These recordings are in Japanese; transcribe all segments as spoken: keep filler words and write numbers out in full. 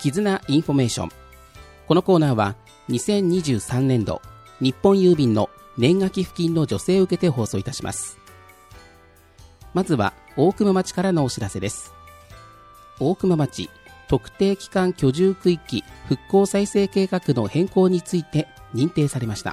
絆インフォメーション。このコーナーはにせんにじゅうさんねんど日本郵便の年賀寄付金の助成を受けて放送いたします。まずは大熊町からのお知らせです。大熊町特定期間居住区域復興再生計画の変更について認定されました。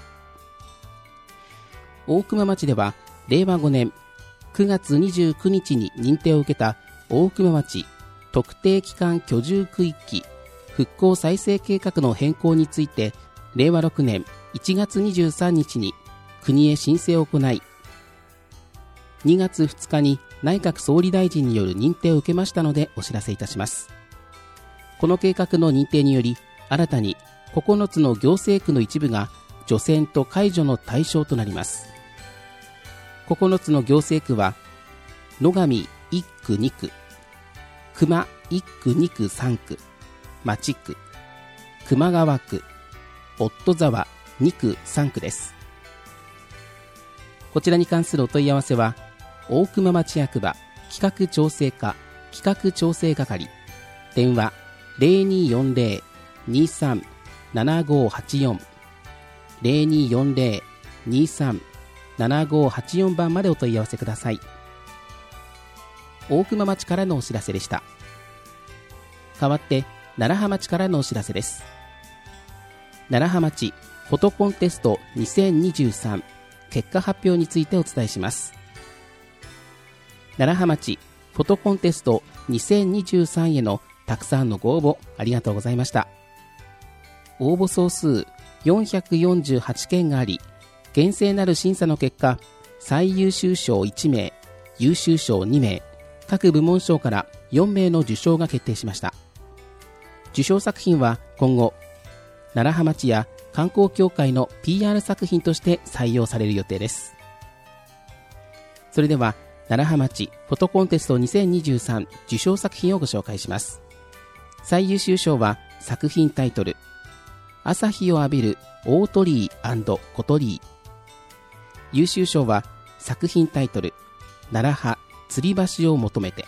大熊町ではれいわごねんくがつにじゅうくにちに認定を受けた大熊町特定期間居住区域復興再生計画の変更についてれいわろくねんいちがつにじゅうさんにちに国へ申請を行い、にがつふつかに内閣総理大臣による認定を受けましたのでお知らせいたします。この計画の認定により、新たにここのつの行政区の一部が除染と解除の対象となります。ここのつの行政区は野上いっくにく、熊いっくにくさんく、町区、熊川区、夫沢にくさんくです。こちらに関するお問い合わせは大熊町役場企画調整課企画調整係、電話 ゼロにーよんゼロ にーさん ななごーはちよん ゼロにーよんゼロ にーさん ななごーはちよん 番までお問い合わせください。大熊町からのお知らせでした。代わって楢葉町からのお知らせです。楢葉町フォトコンテストにせんにじゅうさん結果発表についてお伝えします。楢葉町フォトコンテストにせんにじゅうさんへのたくさんのご応募ありがとうございました。応募総数よんひゃくよんじゅうはちけんがあり、厳正なる審査の結果、最優秀賞いちめい、優秀賞にめい、各部門賞からよんめいの受賞が決定しました。受賞作品は今後楢葉町や観光協会の ピーアール 作品として採用される予定です。それでは楢葉町フォトコンテストにせんにじゅうさん受賞作品をご紹介します。最優秀賞は作品タイトル朝日を浴びる大鳥居&小鳥居。優秀賞は作品タイトル楢葉吊り橋を求めて。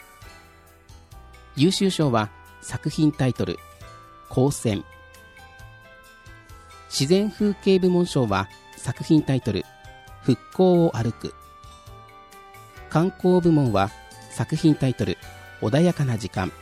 優秀賞は作品タイトル光線。自然風景部門賞は作品タイトル復興を歩く。観光部門は作品タイトル穏やかな時間。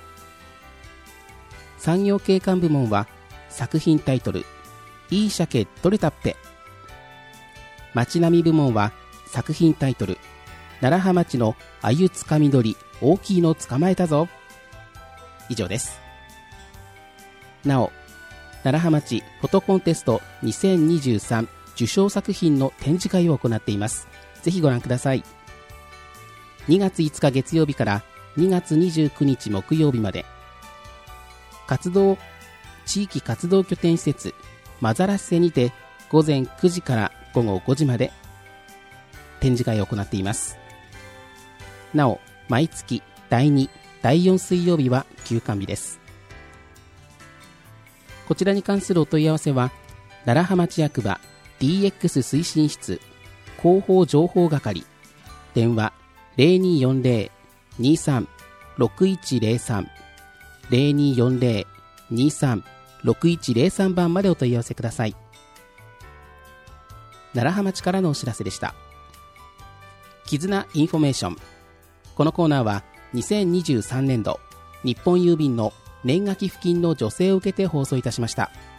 産業景観部門は作品タイトルいい鮭取れたっぺ。街並み部門は作品タイトル楢葉町のあゆつかみ取り大きいの捕まえたぞ。以上です。なお楢葉町フォトコンテストにせんにじゅうさん受賞作品の展示会を行っています。ぜひご覧ください。にがついつか月曜日からにがつにじゅうくにち木曜日まで、活動地域活動拠点施設マザラッセにてごぜんくじからごごごじまで展示会を行っています。なお毎月だいに、だいよん水曜日は休館日です。こちらに関するお問い合わせは楢葉町役場 ディーエックス 推進室広報情報係、電話 ゼロにーよんゼロ にーさん ろくいちゼロさん ゼロにーよんゼロ にーさん ろくいちゼロさん 番までお問い合わせください。楢葉町からのお知らせでした。絆インフォメーション。このコーナーはにせんにじゅうさんねんど日本郵便の年賀寄付金の助成を受けて放送いたしました。